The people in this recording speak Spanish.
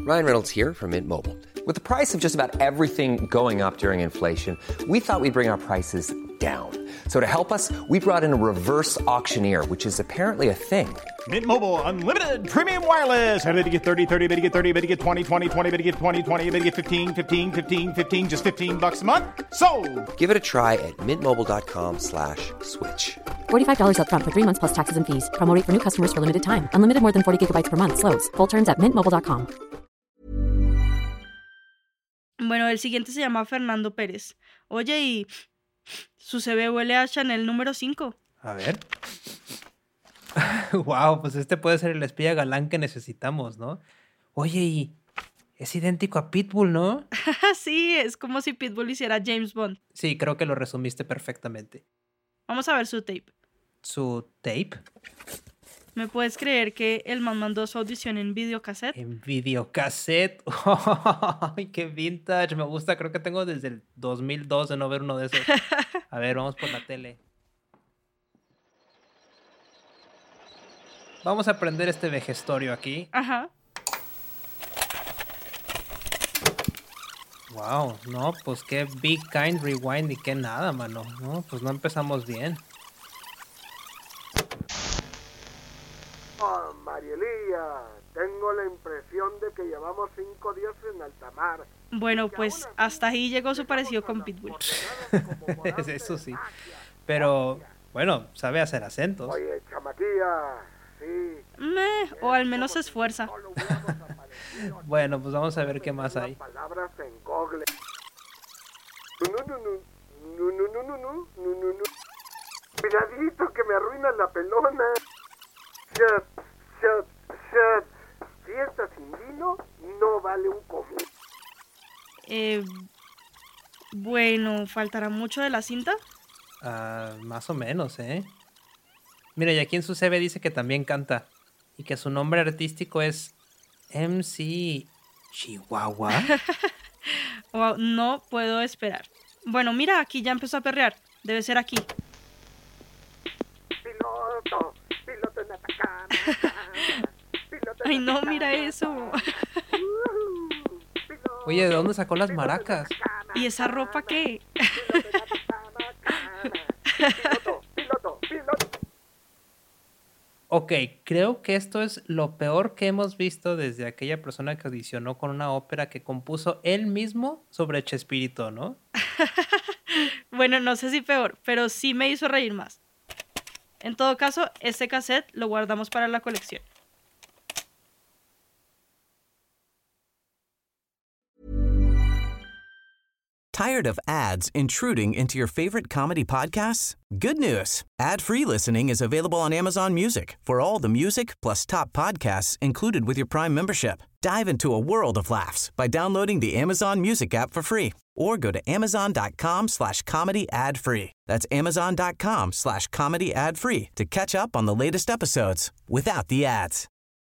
Ryan Reynolds here from Mint Mobile. With the price of just about everything going up during inflation, we thought we'd bring our prices down. So to help us, we brought in a reverse auctioneer, which is apparently a thing. Mint Mobile Unlimited Premium Wireless. How to get 30, 30, bit to get 30, bit to get 20, 20, 20, bit to get 20, 20, bit to get 15, 15, 15, 15, just $15 a month? Sold! Give it a try at mintmobile.com/switch. $45 up front for 3 months plus taxes and fees. Promo rate for new customers for limited time. Unlimited more than 40 gigabytes per month. Slows full terms at mintmobile.com. Bueno, el siguiente se llama Fernando Pérez. Oye, y su CV huele a Chanel número 5. A ver. Wow, pues este puede ser el espía galán que necesitamos, ¿no? Oye, y es idéntico a Pitbull, ¿no? Sí, es como si Pitbull hiciera James Bond. Sí, creo que lo resumiste perfectamente. Vamos a ver su tape. ¿Su tape? ¿Me puedes creer que el man mandó su audición en videocassette? En videocassette. ¡Ay, qué vintage! Me gusta, creo que tengo desde el 2002 de no ver uno de esos. A ver, vamos por la tele. Vamos a aprender este vejestorio aquí. Ajá. Wow, no, pues qué Big Kind Rewind y qué nada, mano. No, pues no empezamos bien. Oh, Marielía, tengo la impresión de que llevamos 5 días en alta mar. Bueno, pues hasta ahí llegó su parecido con Pitbull. Eso sí. Pero, bueno, sabe hacer acentos. Oye, chamaquilla, sí. O al menos se esfuerza. Bueno, pues vamos a ver qué más hay. Palabras en Google. No. Cuidadito que me arruinas la pelona. Shut. Fiesta sin vino no vale un común. Bueno, ¿faltará mucho de la cinta? Más o menos, ¿eh? Mira, y aquí en su CV dice que también canta. Y que su nombre artístico es MC Chihuahua. Wow, no puedo esperar. Bueno, mira, aquí ya empezó a perrear. Debe ser aquí. Piloto en Atacama. Ay, no, mira eso. Oye, ¿de dónde sacó las maracas? ¿Y esa ropa qué? Piloto. Ok, creo que esto es lo peor que hemos visto desde aquella persona que audicionó con una ópera que compuso él mismo sobre Chespirito, ¿no? Bueno, no sé si peor, pero sí me hizo reír más. En todo caso, este cassette lo guardamos para la colección. Tired of ads intruding into your favorite comedy podcasts? Good news. Ad-free listening is available on Amazon Music for all the music plus top podcasts included with your Prime membership. Dive into a world of laughs by downloading the Amazon Music app for free or go to amazon.com/comedy ad-free. That's amazon.com/comedy ad-free to catch up on the latest episodes without the ads.